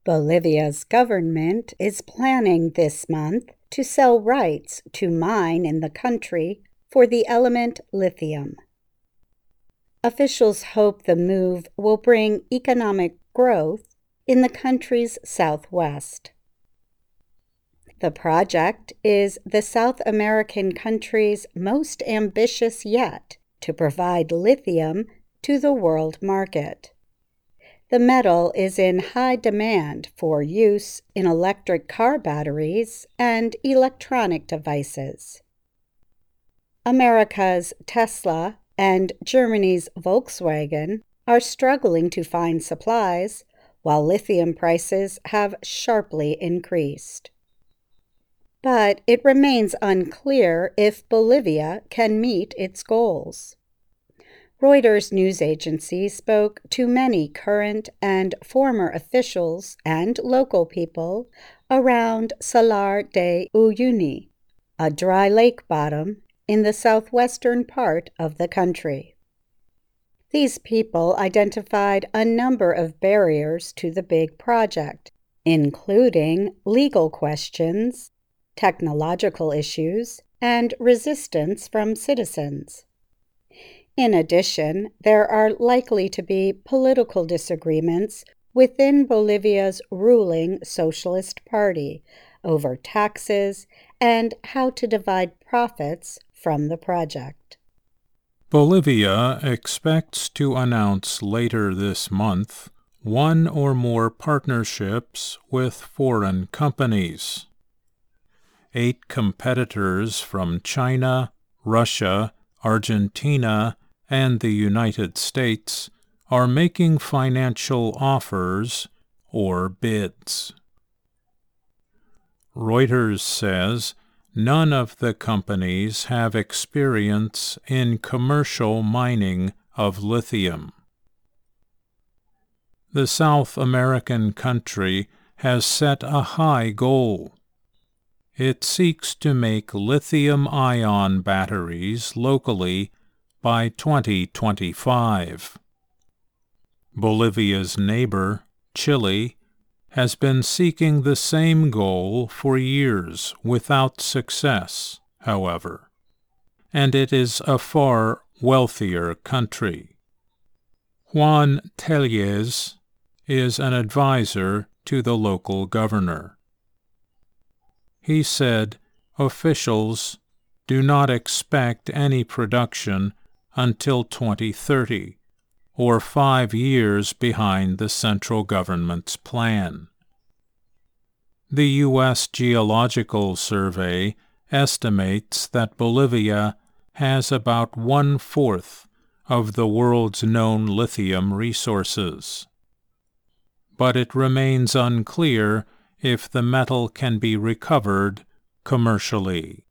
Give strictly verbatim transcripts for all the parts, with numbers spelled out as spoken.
Bolivia's government is planning this month to sell rights to mine in the country for the element lithium. Officials hope the move will bring economic growth in the country's southwest. The project is the South American country's most ambitious yet to provide lithium to the world market. The metal is in high demand for use in electric car batteries and electronic devices. America's Tesla and Germany's Volkswagen are struggling to find supplies, while lithium prices have sharply increased. But it remains unclear if Bolivia can meet its goals. Reuters news agency spoke to many current and former officials and local people around Salar de Uyuni, a dry lake bottom in the southwestern part of the country. These people identified a number of barriers to the big project, including legal questions, technological issues, and resistance from citizens. In addition, there are likely to be political disagreements within Bolivia's ruling Socialist Party over taxes and how to divide profits from the project. Bolivia expects to announce later this month one or more partnerships with foreign companies. Eight competitors from China, Russia, Argentina, and the United States are making financial offers or bids. Reuters says none of the companies have experience in commercial mining of lithium. The South American country has set a high goal. It seeks to make lithium-ion batteries locally by twenty twenty-five. Bolivia's neighbor, Chile, has been seeking the same goal for years without success, however, and it is a far wealthier country. Juan Tellez is an advisor to the local governor. He said officials do not expect any production until twenty thirty, or five years behind the central government's plan. The U S Geological Survey estimates that Bolivia has about one-fourth of the world's known lithium resources. But it remains unclear if the metal can be recovered commercially.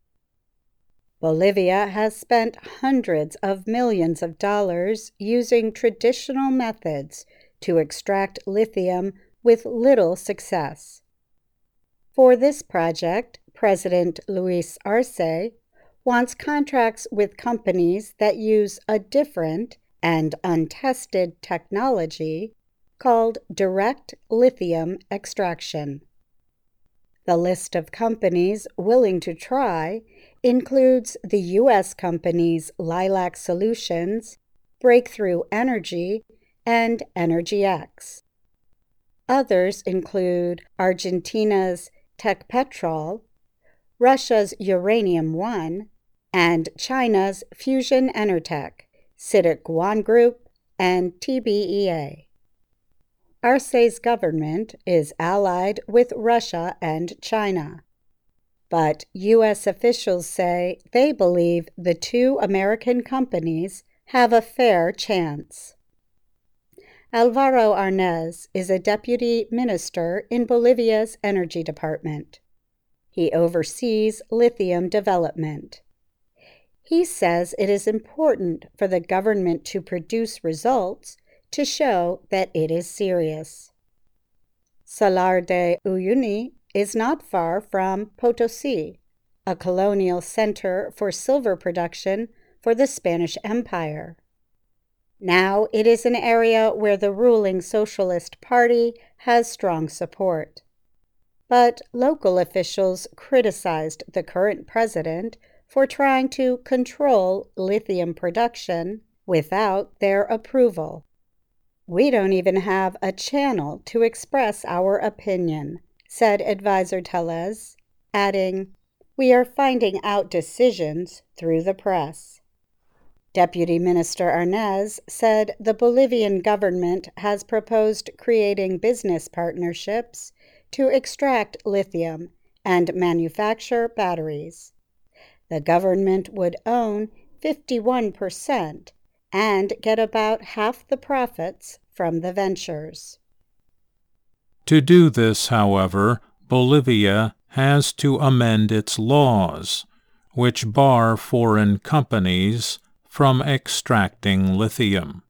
Bolivia has spent hundreds of millions of dollars using traditional methods to extract lithium with little success. For this project, President Luis Arce wants contracts with companies that use a different and untested technology called direct lithium extraction. The list of companies willing to try includes the U S companies Lilac Solutions, Breakthrough Energy, and EnergyX. Others include Argentina's Techpetrol, Russia's Uranium One, and China's Fusion Enertech, CITIC One Group, and T B E A. Arce's government is allied with Russia and China, but U S officials say they believe the two American companies have a fair chance. Alvaro Arnez is a deputy minister in Bolivia's energy department. He oversees lithium development. He says it is important for the government to produce results to show that it is serious. Salar de Uyuni is not far from Potosi, a colonial center for silver production for the Spanish Empire. Now it is an area where the ruling Socialist Party has strong support. But local officials criticized the current president for trying to control lithium production without their approval. "We don't even have a channel to express our opinion," said Advisor Tellez, adding, "We are finding out decisions through the press." Deputy Minister Arnaz said the Bolivian government has proposed creating business partnerships to extract lithium and manufacture batteries. The government would own fifty-one percent and get about half the profits from the ventures. To do this, however, Bolivia has to amend its laws, which bar foreign companies from extracting lithium.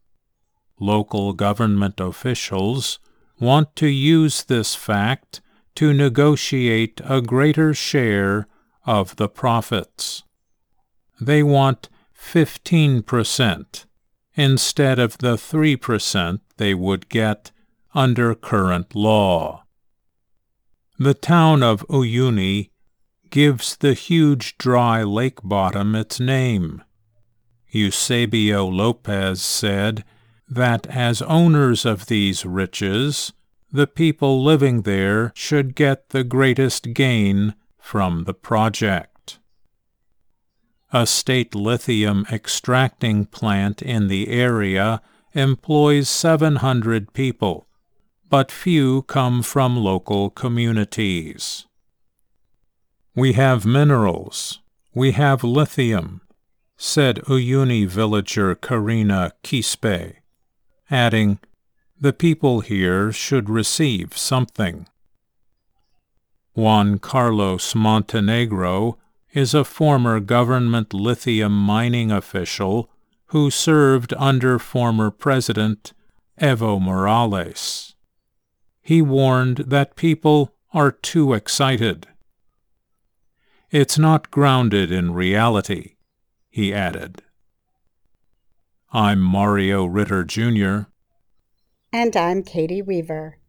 Local government officials want to use this fact to negotiate a greater share of the profits. They want fifteen percent instead of the three percent they would get under current law. The town of Uyuni gives the huge dry lake bottom its name. Eusebio Lopez said that as owners of these riches, the people living there should get the greatest gain from the project. A state lithium extracting plant in the area employs seven hundred people, but few come from local communities. "We have minerals, we have lithium," said Uyuni villager Karina Quispe, adding, "The people here should receive something." Juan Carlos Montenegro is a former government lithium mining official who served under former President Evo Morales. He warned that people are too excited. "It's not grounded in reality," he added. I'm Mario Ritter, Junior And I'm Katie Weaver.